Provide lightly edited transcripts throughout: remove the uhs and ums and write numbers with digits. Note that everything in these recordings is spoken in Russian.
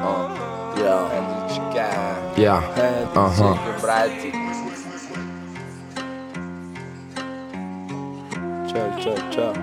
Братик. Чё?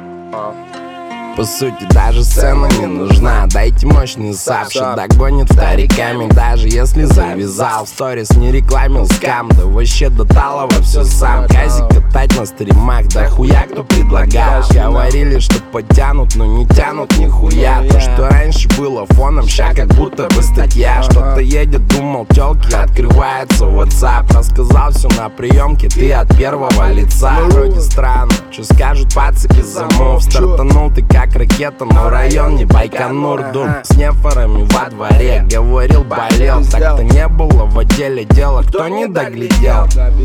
По сути, даже сцена не нужна. Дайте мощный сап, что догонит вториками. Даже если завязал в сторис, не рекламил скам. Да вообще до талого все сам. Казик катать на стримах, да хуя кто предлагал. Говорили, что потянут, но не тянут нихуя. То, что раньше было фоном, ща как будто бы статья. Что-то едет, думал, тёлки, открывается WhatsApp. Рассказал все на приемке, ты от первого лица. Вроде странно, что скажут пацики за мув. Стартанул ты как ракета, но район не Байконур. Дум с нефорами во дворе, говорил, болел. Так-то не было в отделе дела, кто не доглядел.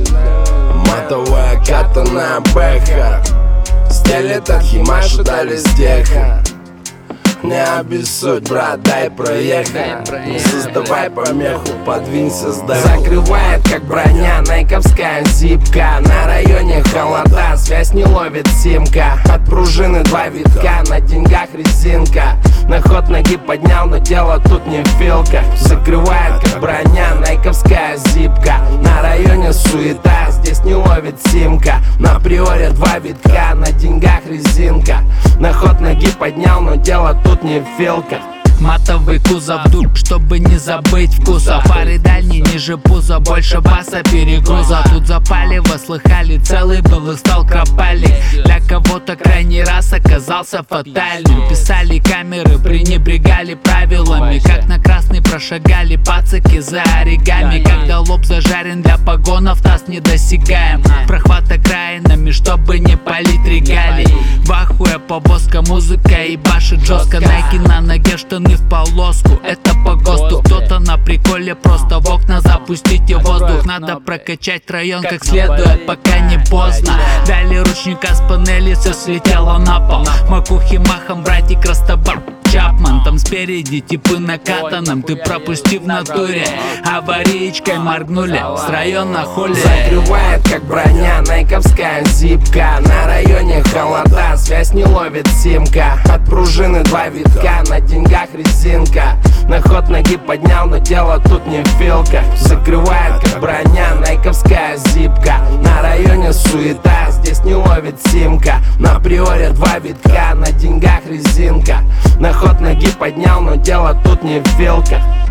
Матовая катаная бэха стелет от химаша до листеха. Не обессудь, брат, дай проехать. Не создавай помеху, подвинься, сдай. Закрывает, как броня, найковская зипка. На районе холода, связь не ловит симка. От пружины 2 витка, на деньгах резинка. На ход ноги поднял, но дело тут не в филках. Закрывает, как броня, найковская зипка. На районе суета, здесь не ловит симка. На приоре 2 витка, на деньгах резинка. На ход ноги поднял, но дело тут не в филках. Матовый кузов дур, чтобы не забыть вкуса. Фары дальние, ниже пуза, больше баса перегруза. Тут запалево слыхали, целый был и стал кропальник. Для кого-то крайний раз оказался фатальным. Писали камеры, пренебрегали правилами. Как на красный прошагали пацаки за оригами. Когда лоб зажарен, для погонов нас недосягаем. Прохват окраинами, чтобы не палить регалий. Бахуя повозка, музыка и башит жестко. Найки на ноге, штаны в полоску, это по ГОСТу. Кто-то на приколе, просто в окна запустите воздух. Надо прокачать район как следует, пока не поздно. Дали ручника с панели, все слетело на пол. Макухи махом, братик Растобар Чапман. Там спереди типы на катаном, ты пропусти в натуре. Аварийкой моргнули, с района хули. Закрывает, как броня, найковская зипка. На районе холода, связь не ловит симка. От пружины 2 витка, на деньгах резинка. На ход ноги поднял, но дело тут не в филках. Закрывает, как броня, найковская зипка. На районе суета, здесь не ловит симка. На приоре 2 витка, на деньгах резинка. На ход ноги поднял, но дело тут не в филках.